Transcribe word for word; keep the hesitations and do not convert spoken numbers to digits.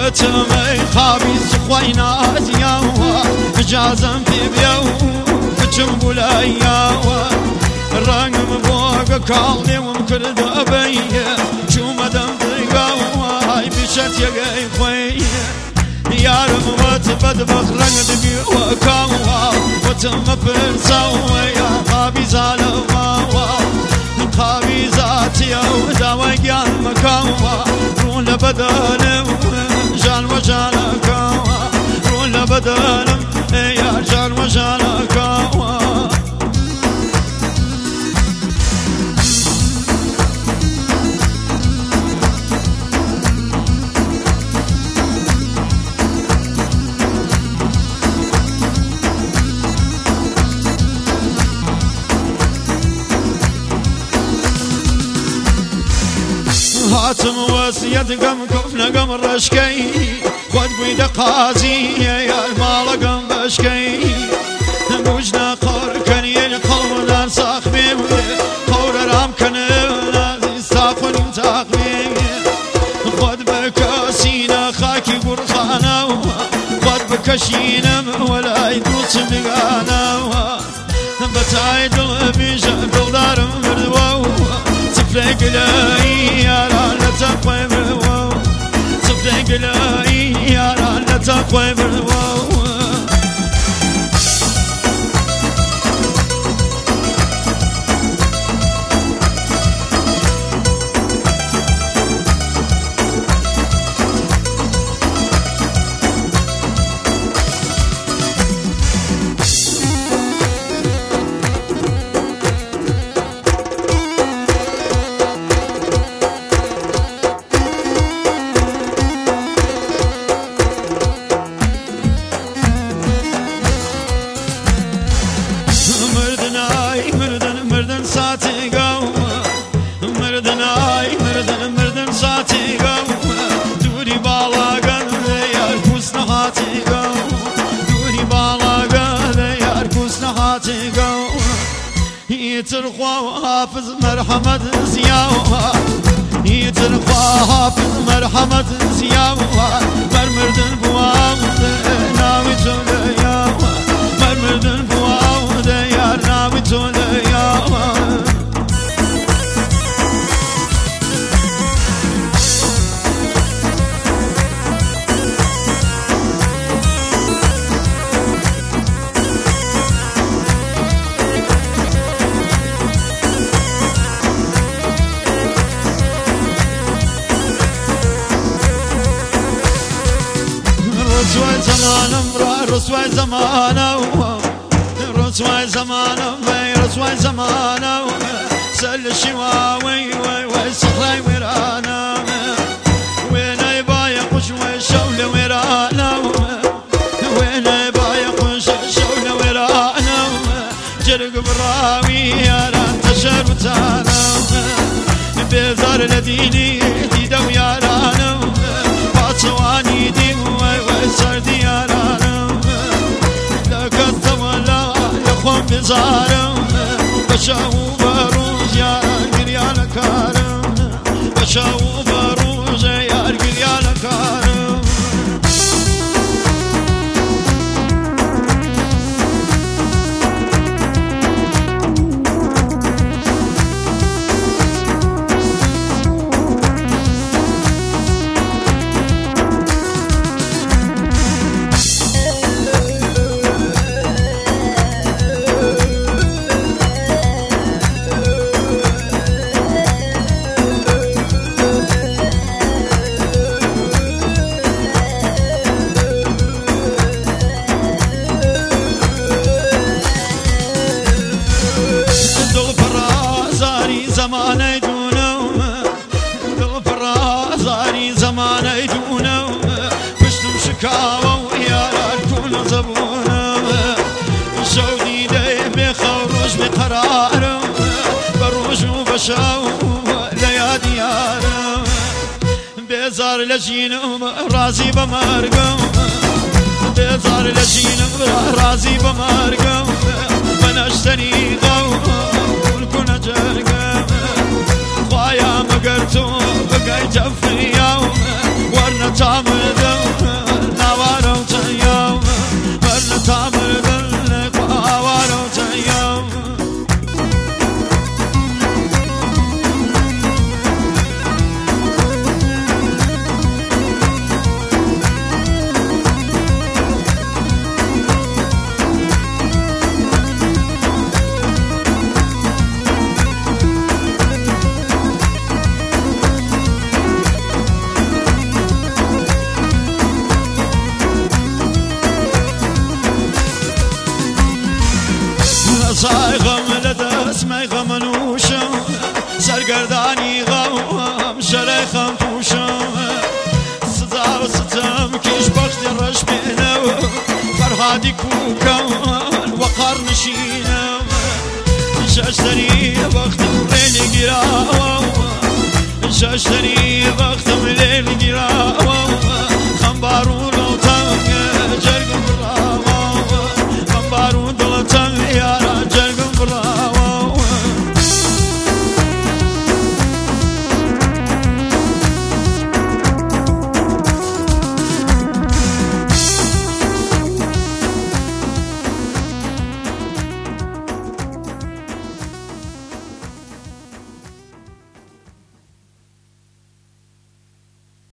تمي خابيس خوينات ياوا جازم في بيو جنبولا ياوا الرقم فوق كالي ومكرد أبي شو مدام تلقاوا هاي بشت يا خوي يا رموت بدبخ رقد بيو كاوا وتم فرسوا يا خابيس على ماوا خابيزات يا وداوي يا المكاوا رون بدل جان وجان كاوا رون بدل يا جان وجان كاوا هاتم وسيد قم كفنا قم رشكي خد بيد قازي يا المال قم بشكي بوجنا قور كنين قلب دار صاحبي قور رام كنين ساقن تاقبي خد بكاسينا خاكي برخانا خد بكشينا ولا يدوس بقانا بتايد البيجا دولار مردوا صفلك لاي يا لا تقوي بالواو صفلك لاي يا لا تقوي بالواو ساتي قوم مردن آي مردن مردن ساتي قوم دوري بالا قل يا ركوس نهاتي قوم دوري بالا قل يا ركوس نهاتي قوم يترخوا وحافظ مرحمة زياوة يترخوا وحافظ مرحمة زياوة مرمردن بواو ناوي تولياوة مرمردن بواو ديار ناوي تولياوة رسوي زمانم را رسوي زمانم رسوي زمانم وي رسوي زمانم سل الشواوي وي وي صخري ورانا وين يبايع قش وي شول ورانا وين يبايع قش شول ورانا جرق براوي يا ران تشربتانا بزار لديني ديدو يا رانا باطواني دي سردي يارانم لقد ولا يخون بزارم بشاو بروز يا قريان كارم بشاو بروز يا قريان كارم زماني دونه دل فرازاري زماني دونه بشتم شكاوة ويا كل زبونه شودي دي بخروج بقراره بروج وبشاو ليا دياره بزار لجينم رازي بمرقم بزار لجينم رازي بمرقم بنشتني قوم كل جرقم خوايا مقرتو بقاي جفري يوم ورنا تعمدو كيش بخت الرش بينا فرهادي كوكان وقار نشينا شاشتني بخت الليل قراوة شاشتني بخت